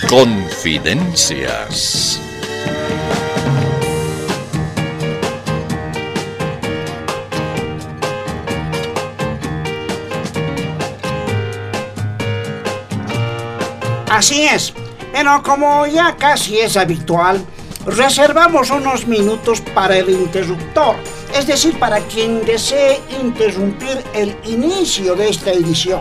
Confidencias. Así es, pero como ya casi es habitual, reservamos unos minutos para el interruptor, es decir, para quien desee interrumpir el inicio de esta edición.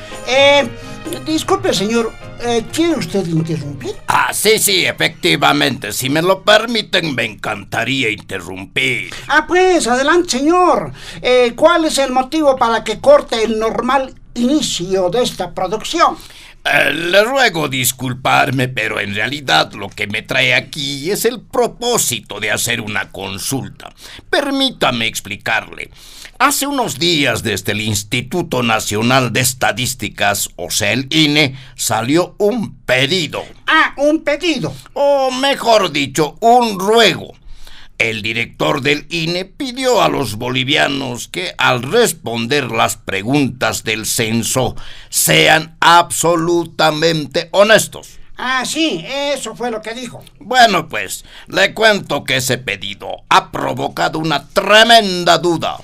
Disculpe, señor, ¿quiere usted interrumpir? Sí, efectivamente. Si me lo permiten, me encantaría interrumpir. Pues, adelante, señor. ¿Cuál es el motivo para que corte el normal inicio de esta producción? Le ruego disculparme, pero en realidad lo que me trae aquí es el propósito de hacer una consulta. Permítame explicarle. Hace unos días desde el Instituto Nacional de Estadísticas, o sea el INE, salió un pedido. Un pedido. O mejor dicho, un ruego. El director del INE pidió a los bolivianos que al responder las preguntas del censo sean absolutamente honestos. Sí, eso fue lo que dijo. Bueno, pues, le cuento que ese pedido ha provocado una tremenda duda.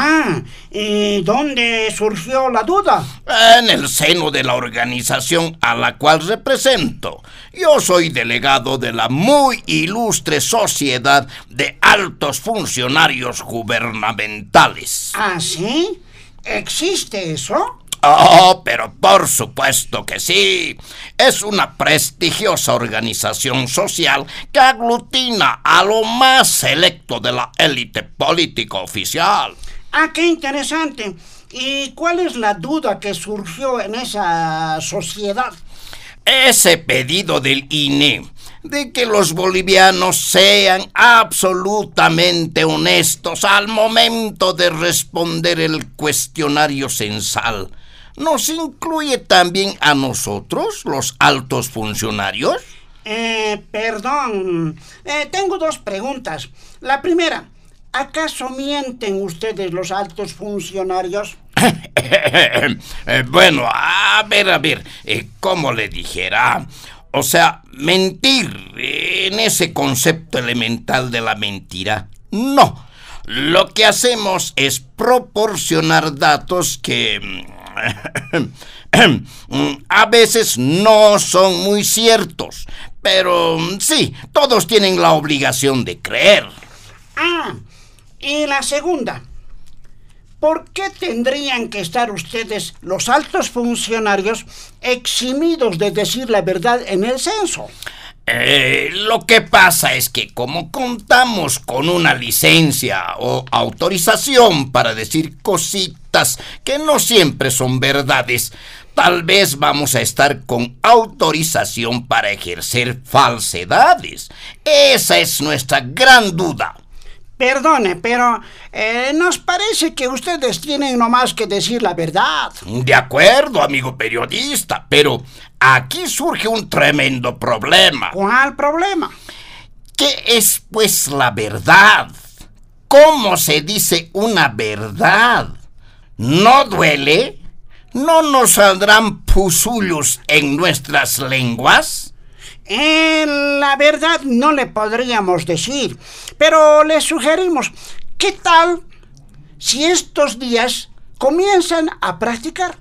¿Y dónde surgió la duda? En el seno de la organización a la cual represento. Yo soy delegado de la muy ilustre Sociedad de Altos Funcionarios Gubernamentales. ¿Sí? ¿Existe eso? Pero por supuesto que sí. Es una prestigiosa organización social que aglutina a lo más selecto de la élite política oficial. ¡Qué interesante! ¿Y cuál es la duda que surgió en esa sociedad? Ese pedido del INE de que los bolivianos sean absolutamente honestos al momento de responder el cuestionario censal, ¿nos incluye también a nosotros, los altos funcionarios? Perdón. Tengo dos preguntas. La primera, ¿acaso mienten ustedes los altos funcionarios? Bueno, a ver, ¿cómo le dijera? O sea, mentir en ese concepto elemental de la mentira, no. Lo que hacemos es proporcionar datos que a veces no son muy ciertos, pero sí, todos tienen la obligación de creer. Y la segunda, ¿por qué tendrían que estar ustedes, los altos funcionarios, eximidos de decir la verdad en el censo? Lo que pasa es que como contamos con una licencia o autorización para decir cositas que no siempre son verdades, tal vez vamos a estar con autorización para ejercer falsedades. Esa es nuestra gran duda. Perdone, pero nos parece que ustedes tienen nomás que decir la verdad. De acuerdo, amigo periodista, pero aquí surge un tremendo problema. ¿Cuál problema? ¿Qué es, pues, la verdad? ¿Cómo se dice una verdad? ¿No duele? ¿No nos saldrán pusullos en nuestras lenguas? La verdad no le podríamos decir, pero le sugerimos, ¿qué tal si estos días comienzan a practicar?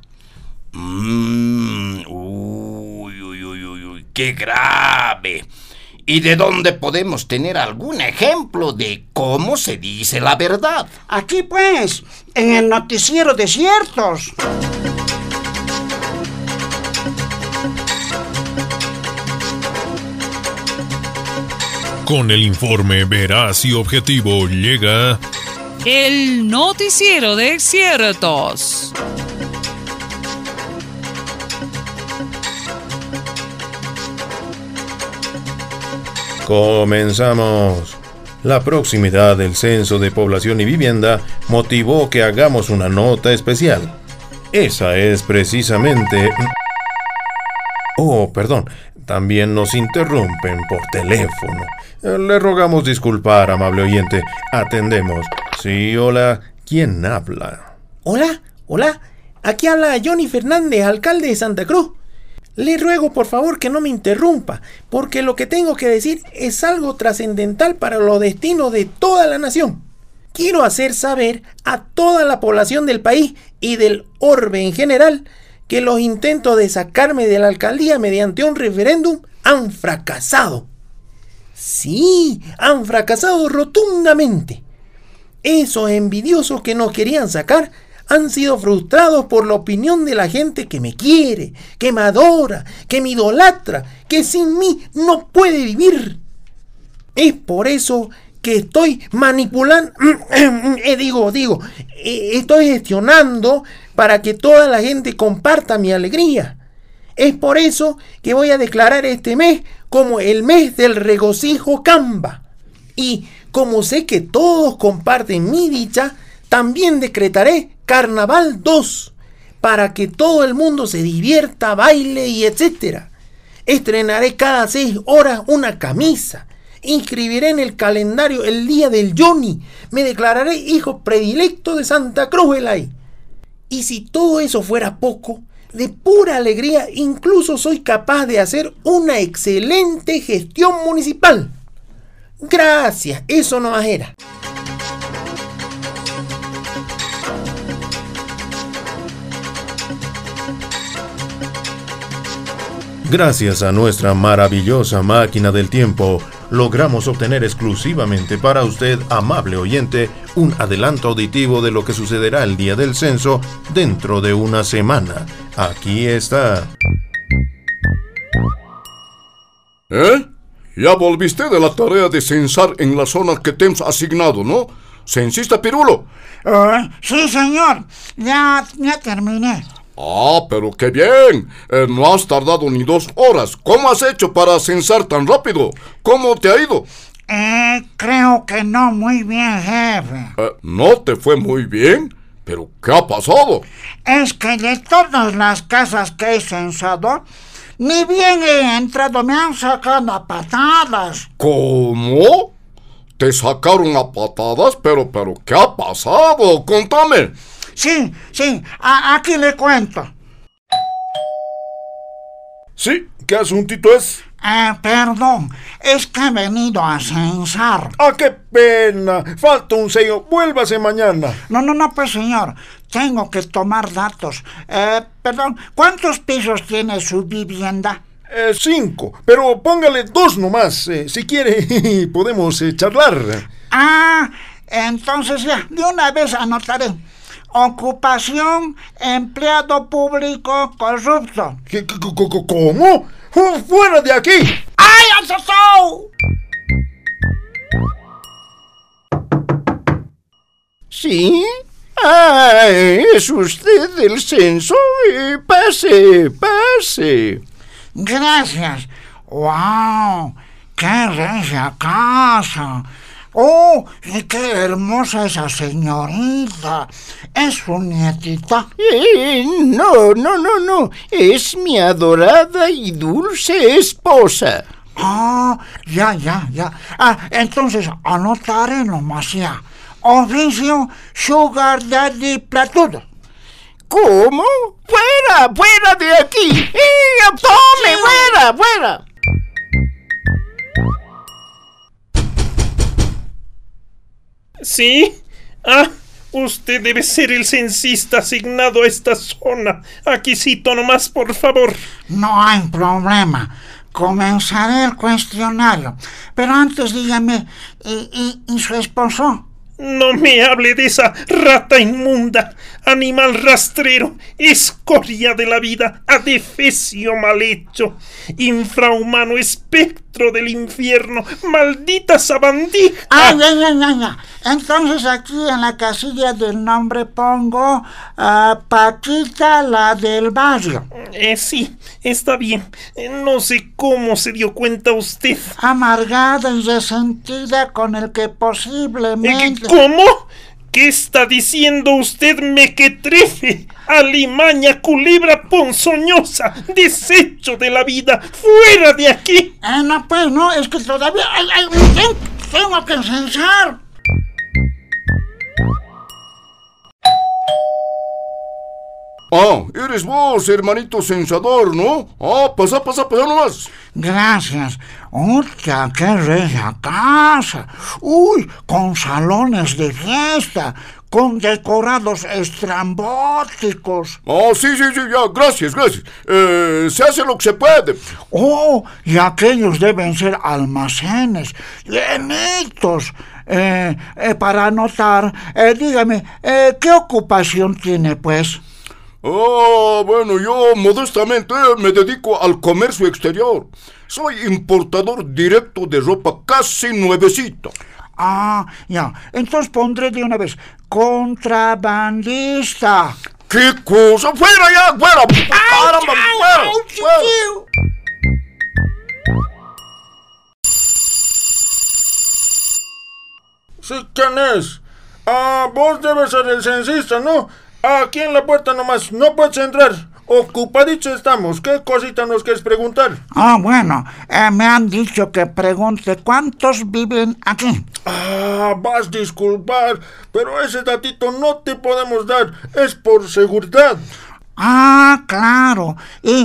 Uy, qué grave. ¿Y de dónde podemos tener algún ejemplo de cómo se dice la verdad? Aquí pues, en el noticiero Desiertos. Con el informe veraz y objetivo llega el noticiero Desiertos. Comenzamos. La proximidad del Censo de Población y Vivienda motivó que hagamos una nota especial. Esa es precisamente... perdón. También nos interrumpen por teléfono. Le rogamos disculpar, amable oyente. Atendemos. Sí, hola. ¿Quién habla? Hola. Aquí habla Johnny Fernández, alcalde de Santa Cruz. Le ruego por favor que no me interrumpa, porque lo que tengo que decir es algo trascendental para los destinos de toda la nación. Quiero hacer saber a toda la población del país y del orbe en general que los intentos de sacarme de la alcaldía mediante un referéndum han fracasado. Sí, han fracasado rotundamente. Esos envidiosos que nos querían sacar han sido frustrados por la opinión de la gente que me quiere, que me adora, que me idolatra, que sin mí no puede vivir. Es por eso que estoy manipulando, estoy gestionando para que toda la gente comparta mi alegría. Es por eso que voy a declarar este mes como el mes del regocijo Camba. Y como sé que todos comparten mi dicha, también decretaré Carnaval 2 para que todo el mundo se divierta, baile y etcétera. Estrenaré cada 6 horas una camisa. Inscribiré en el calendario el día del Johnny. Me declararé hijo predilecto de Santa Cruz Velay. Y si todo eso fuera poco, de pura alegría incluso soy capaz de hacer una excelente gestión municipal. Gracias, eso no más era. Gracias a nuestra maravillosa máquina del tiempo, logramos obtener exclusivamente para usted, amable oyente, un adelanto auditivo de lo que sucederá el día del censo dentro de una semana. Aquí está. Ya volviste de la tarea de censar en la zona que te hemos asignado, ¿no? ¿Censista Pirulo? Sí, señor. Ya terminé. Ah, pero qué bien. No has tardado ni 2 horas. ¿Cómo has hecho para censar tan rápido? ¿Cómo te ha ido? Creo que no muy bien, jefe. ¿No te fue muy bien? ¿Pero qué ha pasado? Es que de todas las casas que he censado, ni bien he entrado, me han sacado a patadas. ¿Cómo? ¿Te sacaron a patadas? Pero, ¿qué ha pasado? Contame. Sí, aquí le cuento. Sí, ¿qué asuntito es? Perdón, es que he venido a censar. ¡Ah, qué pena! Falta un sello, vuélvase mañana. No, pues señor, tengo que tomar datos. Perdón, ¿cuántos pisos tiene su vivienda? 5, pero póngale 2 nomás. Si quiere, podemos charlar. Entonces ya, de una vez anotaré. Ocupación, empleado público corrupto. ¿Cómo? ¡Fuera de aquí! ¡Ay, asesor! ¿Sí? ¿Es usted del censo? Pase. Gracias. ¡Wow! ¡Qué regia casa! ¡Oh! Y qué hermosa esa señorita. ¿Es su nietita? No. Es mi adorada y dulce esposa. Ya. Entonces anotaré nomás ya. Oficio Sugar Daddy Platudo. ¿Cómo? ¡Fuera de aquí! ¡Tome, fuera! ¿Sí? Usted debe ser el censista asignado a esta zona. Aquí cito nomás, por favor. No hay problema. Comenzaré el cuestionario. Pero antes dígame, ¿y su esposo? No me hable de esa rata inmunda, animal rastrero, escoria de la vida, adefesio mal hecho, infrahumano espectro del infierno, maldita sabandija. Ya. Entonces aquí en la casilla del nombre pongo Paquita, la del barrio. Sí, está bien. No sé cómo se dio cuenta usted. Amargada y resentida con el que posiblemente... ¿Cómo? ¿Qué está diciendo usted, mequetrefe? Alimaña, culebra ponzoñosa, desecho de la vida, fuera de aquí. No, es que todavía tengo que censar. Ah, eres vos, hermanito censador, ¿no? Ah, pasa nomás. Gracias. ¡Hostia, qué regia casa! ¡Uy, con salones de fiesta! Con decorados estrambóticos. Ah, sí, ya, gracias. Se hace lo que se puede. Oh, y aquellos deben ser almacenes llenitos. Para anotar, dígame, ¿qué ocupación tiene, pues? Ah, bueno, yo modestamente me dedico al comercio exterior. Soy importador directo de ropa casi nuevecita. Ah, ya. Entonces pondré de una vez, contrabandista. ¿Qué cosa? ¡Fuera ya! ¡Fuera! ¡Caramba! ¡Fuera! Sí, ¿quién es? Ah, vos debes ser el censista, ¿no? Aquí en la puerta nomás, no puedes entrar. Ocupaditos estamos. ¿Qué cosita nos quieres preguntar? Ah, bueno, me han dicho que pregunte cuántos viven aquí. Ah, vas a disculpar, pero ese datito no te podemos dar. Es por seguridad. Ah, claro. Y,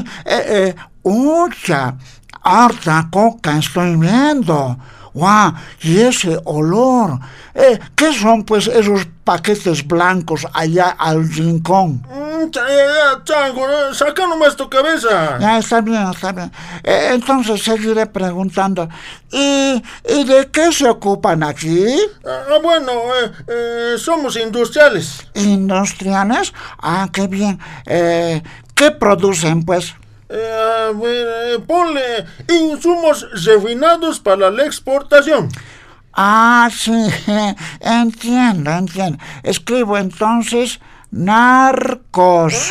harta coca estoy viendo. ¡Guau! Y ese olor. ¿Qué son, pues, esos paquetes blancos allá al rincón? Chango, saca nomás tu cabeza. Ya, está bien. Entonces seguiré preguntando. ¿Y de qué se ocupan aquí? Bueno, somos industriales. ¿Industriales? Ah, qué bien. ¿Qué producen, pues? Ponle insumos refinados para la exportación. Ah, sí, entiendo. Escribo entonces narcos.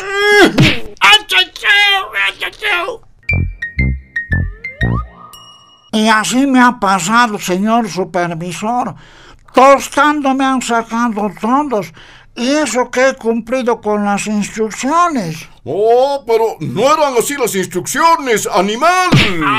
Y así me ha pasado, señor supervisor. Tostando me han sacado todos. Y eso que he cumplido con las instrucciones. Oh, pero no eran así las instrucciones, animal.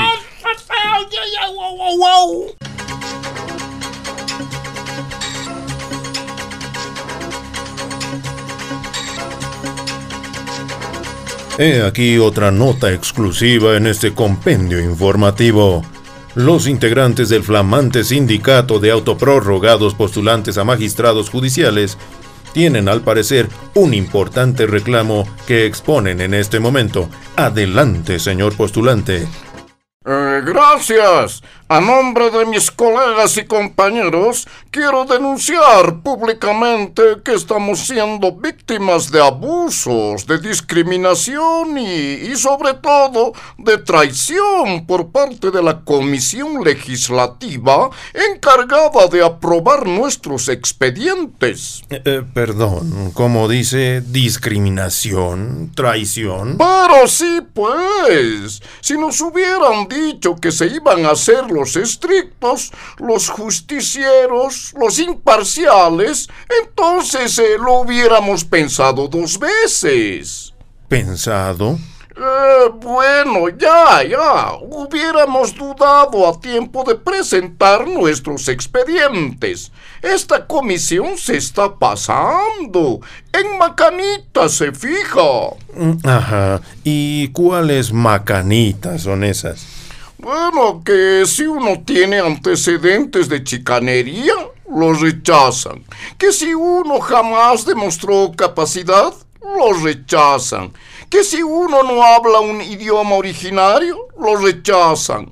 He aquí otra nota exclusiva en este compendio informativo. Los integrantes del flamante sindicato de autoprorrogados postulantes a magistrados judiciales tienen al parecer un importante reclamo que exponen en este momento. Adelante, señor postulante. Gracias. A nombre de mis colegas y compañeros, quiero denunciar públicamente que estamos siendo víctimas de abusos, de discriminación y sobre todo de traición por parte de la Comisión Legislativa encargada de aprobar nuestros expedientes. Perdón, ¿cómo dice? ¿Discriminación? ¿Traición? Pero sí, pues, si nos hubieran dicho que se iban a hacer los estrictos, los justicieros, los imparciales, entonces lo hubiéramos pensado 2 veces. ¿Pensado? Bueno, ya, hubiéramos dudado a tiempo de presentar nuestros expedientes. Esta comisión se está pasando. En macanitas se fija. Ajá. ¿Y cuáles macanitas son esas? Bueno, que si uno tiene antecedentes de chicanería, lo rechazan. Que si uno jamás demostró capacidad, lo rechazan. Que si uno no habla un idioma originario, lo rechazan.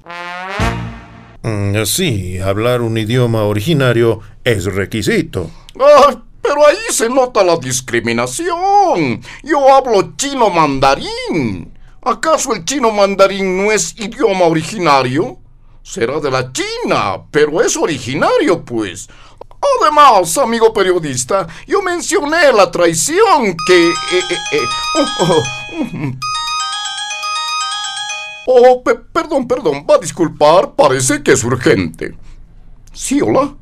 Sí, hablar un idioma originario es requisito. Pero ahí se nota la discriminación. Yo hablo chino mandarín. ¿Acaso el chino mandarín no es idioma originario? Será de la China, pero es originario, pues. Además, amigo periodista, yo mencioné la traición que... perdón, va a disculpar, parece que es urgente. Sí, hola.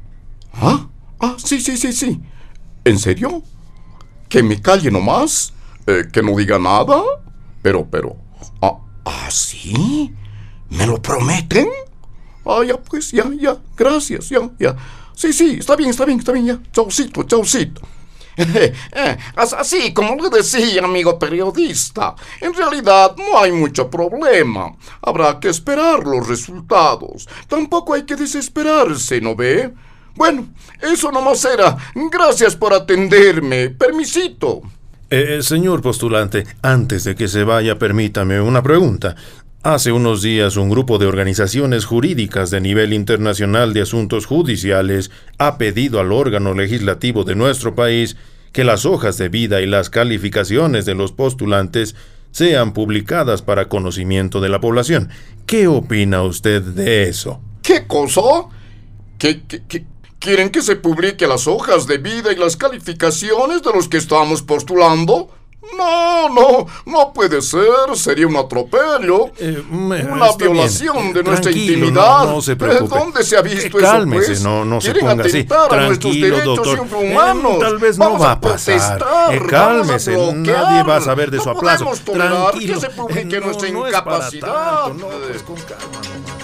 Sí. ¿En serio? ¿Que me calle nomás? ¿Que no diga nada? Pero... ¿sí? ¿Me lo prometen? Ya, pues, ya, gracias, ya. Sí, está bien, ya. Chaucito. Así como le decía, amigo periodista, en realidad no hay mucho problema. Habrá que esperar los resultados. Tampoco hay que desesperarse, ¿no ve? Bueno, eso nomás era. Gracias por atenderme. Permisito. Señor postulante, antes de que se vaya, permítame una pregunta. Hace unos días un grupo de organizaciones jurídicas de nivel internacional de asuntos judiciales ha pedido al órgano legislativo de nuestro país que las hojas de vida y las calificaciones de los postulantes sean publicadas para conocimiento de la población. ¿Qué opina usted de eso? ¿Qué cosa? ¿Quieren que se publique las hojas de vida y las calificaciones de los que estamos postulando? No puede ser, sería un atropello, una violación de nuestra intimidad. No se preocupe. ¿Dónde se ha visto cálmese, eso, pues? no se Quieren ponga así. atentar a nuestros derechos doctor. infrahumanos. Tal vez Vamos no va a pasar. protestar, Cálmese, vamos a bloquear. nadie va a saber de su No aplazo. podemos tolerar Tranquilo. que se publique nuestra No es para incapacidad. tanto, pues con calma nomás.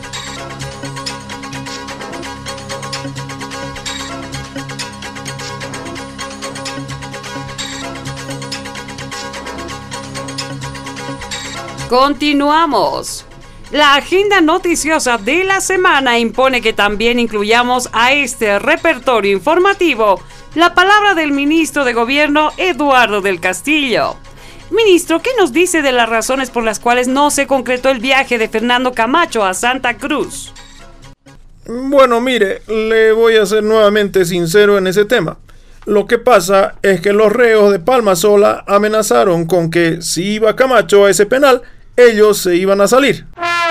Continuamos. La agenda noticiosa de la semana impone que también incluyamos a este repertorio informativo la palabra del ministro de Gobierno, Eduardo del Castillo. Ministro, ¿qué nos dice de las razones por las cuales no se concretó el viaje de Fernando Camacho a Santa Cruz? Bueno, mire, le voy a ser nuevamente sincero en ese tema. Lo que pasa es que los reos de Palmasola amenazaron con que si iba Camacho a ese penal, ellos se iban a salir.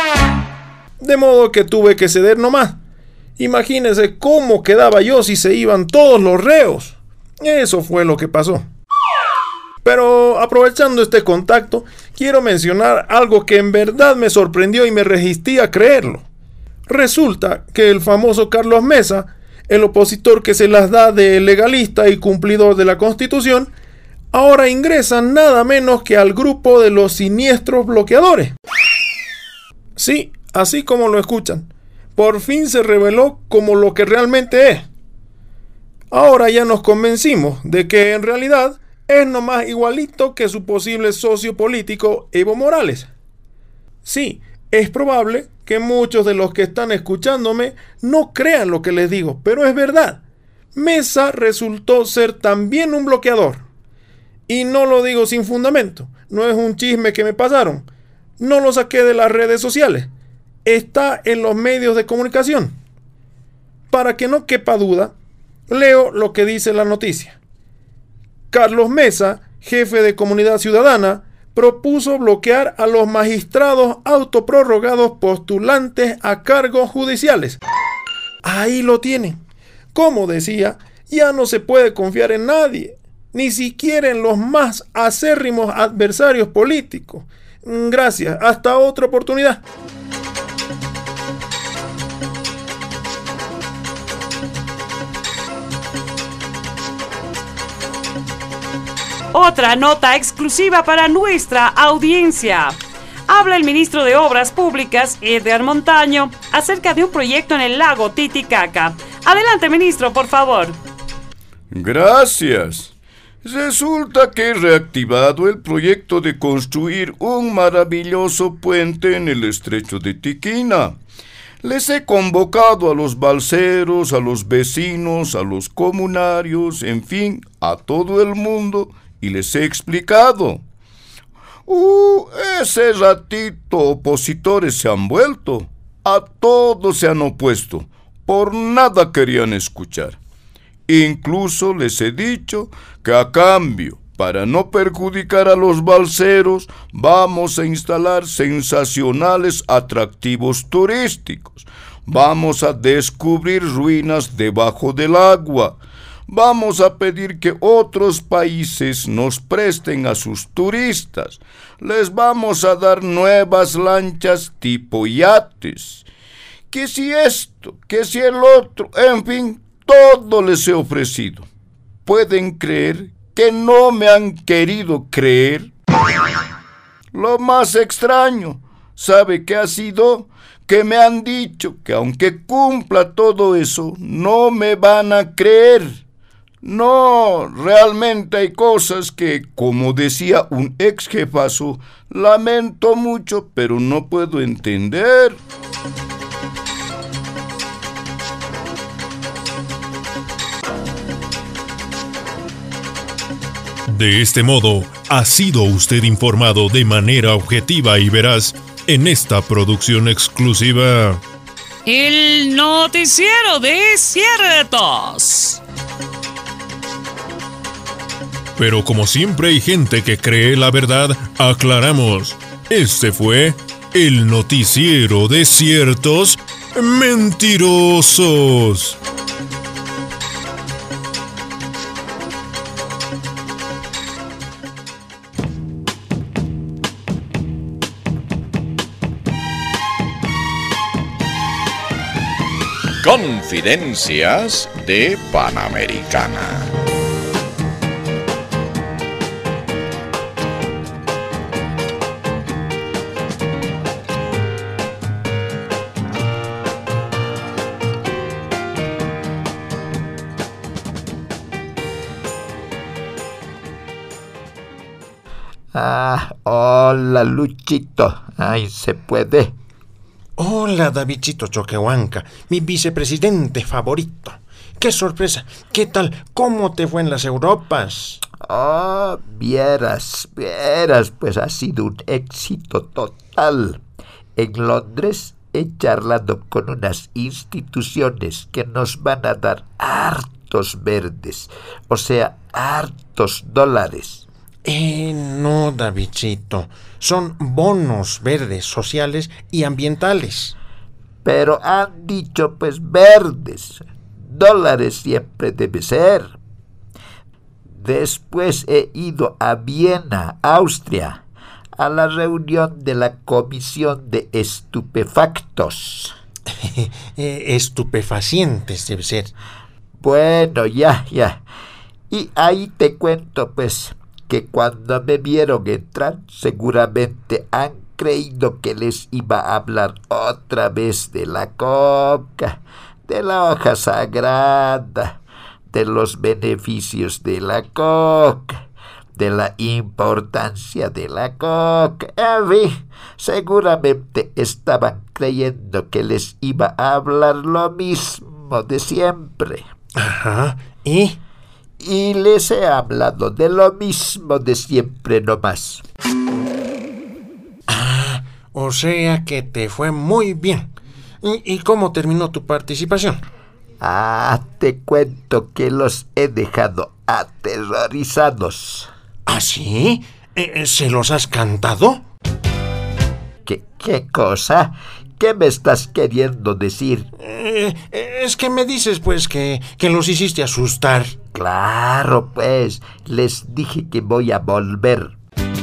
De modo que tuve que ceder nomás. Imagínense cómo quedaba yo si se iban todos los reos. Eso fue lo que pasó. Pero aprovechando este contacto, quiero mencionar algo que en verdad me sorprendió y me resistí a creerlo. Resulta que el famoso Carlos Mesa, el opositor que se las da de legalista y cumplidor de la Constitución, ahora ingresa nada menos que al grupo de los siniestros bloqueadores. Sí, así como lo escuchan. Por fin se reveló como lo que realmente es. Ahora ya nos convencimos de que en realidad es nomás igualito que su posible socio político Evo Morales. Sí, es probable que muchos de los que están escuchándome no crean lo que les digo, pero es verdad. Mesa resultó ser también un bloqueador. Y no lo digo sin fundamento, no es un chisme que me pasaron, no lo saqué de las redes sociales, está en los medios de comunicación. Para que no quepa duda, leo lo que dice la noticia. Carlos Mesa, jefe de Comunidad Ciudadana, propuso bloquear a los magistrados autoprorrogados postulantes a cargos judiciales. Ahí lo tienen. Como decía, ya no se puede confiar en nadie, ni siquiera en los más acérrimos adversarios políticos. Gracias, hasta otra oportunidad. Otra nota exclusiva para nuestra audiencia. Habla el ministro de Obras Públicas, Edgar Montaño, acerca de un proyecto en el lago Titicaca. Adelante, ministro, por favor. Gracias. Resulta que he reactivado el proyecto de construir un maravilloso puente en el estrecho de Tiquina. Les he convocado a los balseros, a los vecinos, a los comunarios, en fin, a todo el mundo, y les he explicado. Ese ratito opositores se han vuelto. A todos se han opuesto. Por nada querían escuchar. Incluso les he dicho que a cambio, para no perjudicar a los balseros, vamos a instalar sensacionales atractivos turísticos. Vamos a descubrir ruinas debajo del agua. Vamos a pedir que otros países nos presten a sus turistas. Les vamos a dar nuevas lanchas tipo yates. Que si esto, que si el otro, en fin, todo les he ofrecido. ¿Pueden creer que no me han querido creer? Lo más extraño, ¿sabe qué ha sido? Que me han dicho que aunque cumpla todo eso, no me van a creer. No, realmente hay cosas que, como decía un ex jefazo, lamento mucho, pero no puedo entender. De este modo, ha sido usted informado de manera objetiva y veraz en esta producción exclusiva. El noticiero de ciertos. Pero como siempre hay gente que cree la verdad, aclaramos. Este fue el noticiero de ciertos mentirosos. Confidencias de Panamericana. Hola Luchito. Ay, ¿se puede? Hola, Davidcito Choquehuanca, mi vicepresidente favorito. ¡Qué sorpresa! ¿Qué tal? ¿Cómo te fue en las Europas? Oh, vieras, pues ha sido un éxito total. En Londres he charlado con unas instituciones que nos van a dar hartos verdes, o sea, hartos dólares. No, Davidcito. Son bonos verdes, sociales y ambientales. Pero han dicho, pues, verdes. Dólares siempre debe ser. Después he ido a Viena, Austria, a la reunión de la Comisión de Estupefactos. Estupefacientes debe ser. Bueno, ya. Y ahí te cuento, pues, que cuando me vieron entrar, seguramente han creído que les iba a hablar otra vez de la coca, de la hoja sagrada, de los beneficios de la coca, de la importancia de la coca. En fin, seguramente estaban creyendo que les iba a hablar lo mismo de siempre. Ajá, ¿y? Y les he hablado de lo mismo de siempre nomás. O sea que te fue muy bien. ¿Y cómo terminó tu participación? Te cuento que los he dejado aterrorizados. ¿Ah, sí? ¿Se los has cantado? ¿Qué cosa? ¿Qué me estás queriendo decir? Es que me dices, pues, que los hiciste asustar. Claro, pues, les dije que voy a volver.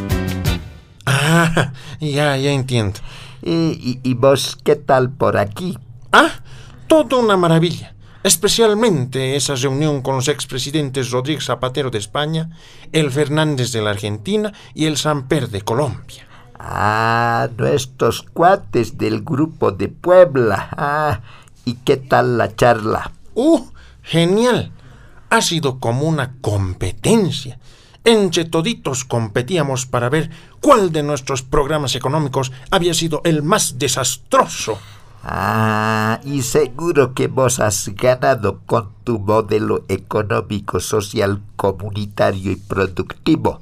Ya entiendo. ¿Y vos qué tal por aquí? Toda una maravilla. Especialmente esa reunión con los expresidentes Rodríguez Zapatero de España, el Fernández de la Argentina y el Samper de Colombia. Nuestros cuates del grupo de Puebla. ¿Y qué tal la charla? Genial. Ha sido como una competencia. Entre toditos competíamos para ver cuál de nuestros programas económicos había sido el más desastroso. Y seguro que vos has ganado con tu modelo económico, social, comunitario y productivo.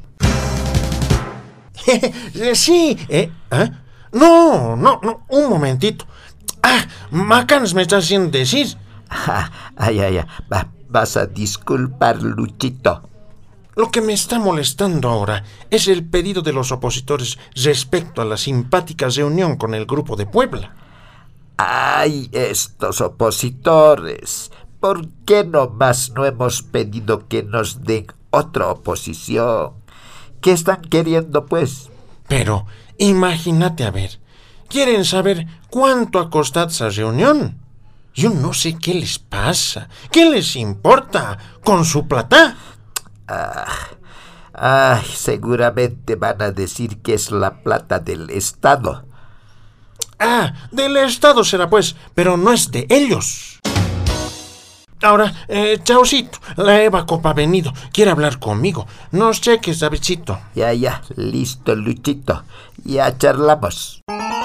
Sí. No, un momentito. Macanas me estás haciendo decir. Vas a disculpar, Luchito. Lo que me está molestando ahora es el pedido de los opositores respecto a la simpática reunión con el grupo de Puebla. Estos opositores. ¿Por qué nomás no hemos pedido que nos den otra oposición? ¿Qué están queriendo, pues? Pero, imagínate, a ver, ¿quieren saber cuánto ha costado esa reunión? Yo no sé qué les pasa. ¿Qué les importa con su plata? Seguramente van a decir que es la plata del Estado. Del Estado será, pues, pero no es de ellos. Ahora, chaucito, la Eva Copa ha venido. Quiere hablar conmigo. No sé qué sabe, Chito. Ya, listo, Luchito. Ya charlamos.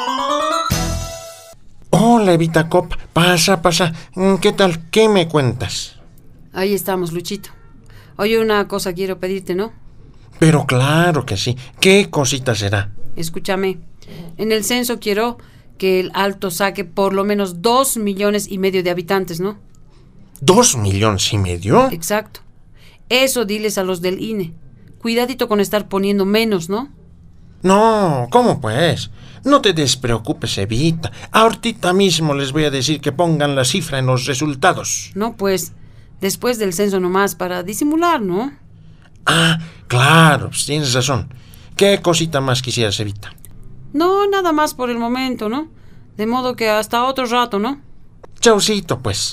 Hola, Evita Copa. Pasa. ¿Qué tal? ¿Qué me cuentas? Ahí estamos, Luchito. Oye, una cosa quiero pedirte, ¿no? Pero claro que sí. ¿Qué cosita será? Escúchame. En el censo quiero que el Alto saque por lo menos 2,5 millones de habitantes, ¿no? ¿2,5 millones? Exacto. Eso diles a los del INE. Cuidadito con estar poniendo menos, ¿no? No, ¿cómo pues? No te despreocupes, Evita. Ahorita mismo les voy a decir que pongan la cifra en los resultados. No, pues, después del censo nomás, para disimular, ¿no? Ah, claro, pues tienes razón. ¿Qué cosita más quisieras, Evita? No, nada más por el momento, ¿no? De modo que hasta otro rato, ¿no? Chaucito, pues.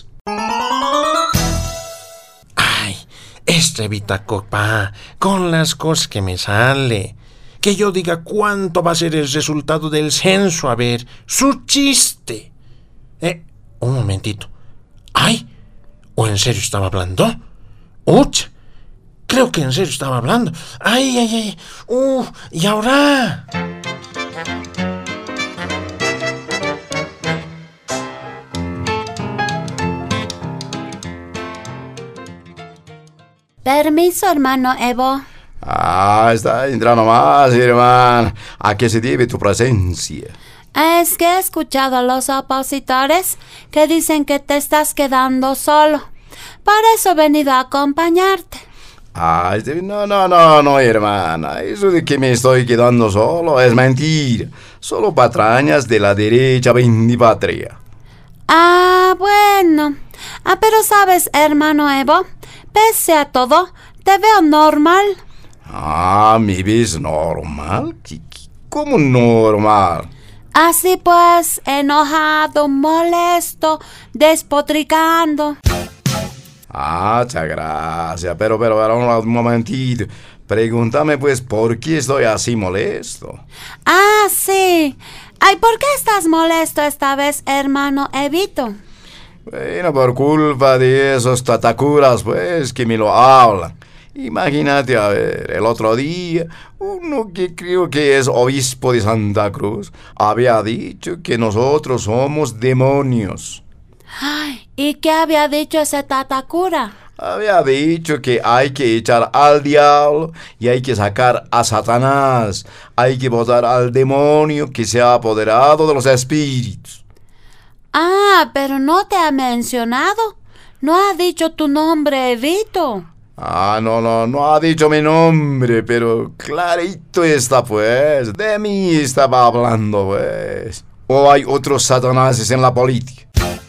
Evita Copa, con las cosas que me sale. Que yo diga cuánto va a ser el resultado del censo, a ver, su chiste. Un momentito. ¿O en serio estaba hablando? ¡Uch! Creo que en serio estaba hablando. ¿Y ahora? Permiso, hermano Evo. Está entrando más, hermano. ¿A qué se debe tu presencia? Es que he escuchado a los opositores que dicen que te estás quedando solo. Por eso he venido a acompañarte. No, hermana. Eso de que me estoy quedando solo es mentira. Solo patrañas de la derecha bendipatria. Bueno. Pero sabes, hermano Evo, pese a todo, te veo normal. ¿Me ves normal? ¿Cómo normal? Así pues, enojado, molesto, despotricando. Muchas gracias. Pero un momentito. Pregúntame pues, ¿por qué estoy así molesto? Sí. ¿Por qué estás molesto esta vez, hermano Evito? Bueno, por culpa de esos tatacuras, pues, que me lo hablan. Imagínate, a ver, el otro día, uno que creo que es obispo de Santa Cruz, había dicho que nosotros somos demonios. ¿Y qué había dicho ese tatacura? Había dicho que hay que echar al diablo y hay que sacar a Satanás. Hay que botar al demonio que se ha apoderado de los espíritus. Pero no te ha mencionado. No ha dicho tu nombre, Evito. No ha dicho mi nombre, pero clarito está, pues. De mí estaba hablando, pues. ¿O hay otros satanáses en la política?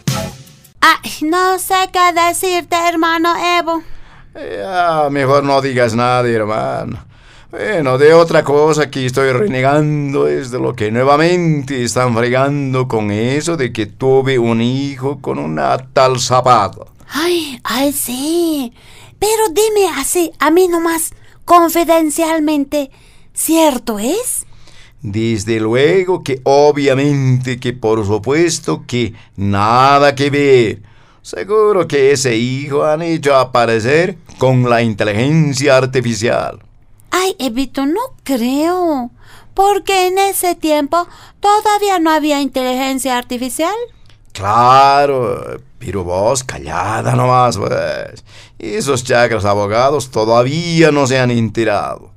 No sé qué decirte, hermano Evo. Mejor no digas nada, hermano. Bueno, de otra cosa que estoy renegando es de lo que nuevamente están fregando con eso de que tuve un hijo con una tal Zapata. Sí. Pero dime así, a mí nomás, confidencialmente, ¿cierto es? Desde luego que obviamente que por supuesto que nada que ver. Seguro que ese hijo han hecho aparecer con la inteligencia artificial. Evito, no creo. Porque en ese tiempo todavía no había inteligencia artificial. Claro, pero vos callada nomás, pues. Esos chacras abogados todavía no se han enterado.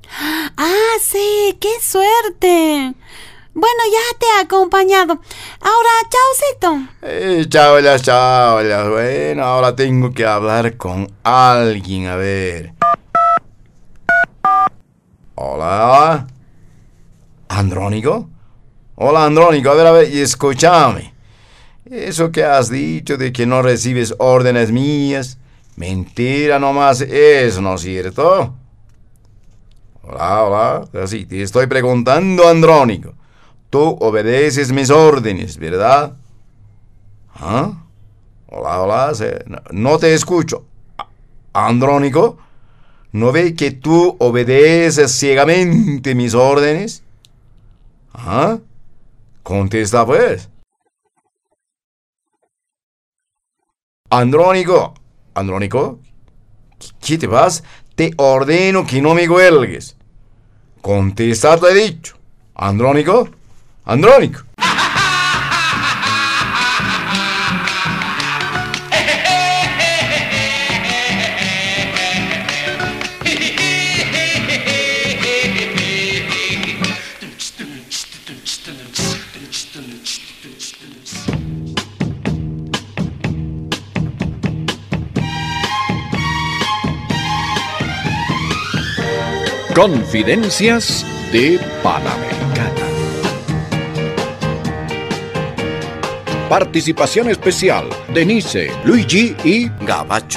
Sí, qué suerte. Bueno, ya te he acompañado. Ahora, chaucito. Chaulas. Bueno, ahora tengo que hablar con alguien, a ver. Hola. ¿Andrónico? Hola, Andrónico, a ver, y escúchame. Eso que has dicho de que no recibes órdenes mías, mentira nomás es, ¿no es cierto? Hola. Sí, te estoy preguntando, Andrónico. Tú obedeces mis órdenes, ¿verdad? Hola. No te escucho. Andrónico, ¿no ve que tú obedeces ciegamente mis órdenes? Contesta pues. Andrónico, Andrónico, ¿qué te vas? Te ordeno que no me cuelgues. Contestar te he dicho. Andrónico, Andrónico. Confidencias de Panamericana. Participación especial: Denise, Luigi y Gabacho.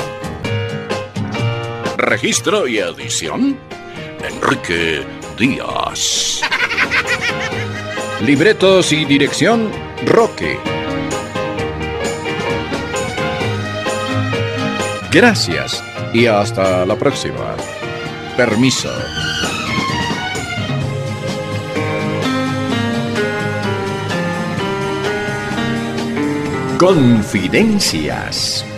Registro y edición: Enrique Díaz. Libretos y dirección: Roque. Gracias y hasta la próxima. Permiso. Confidencias.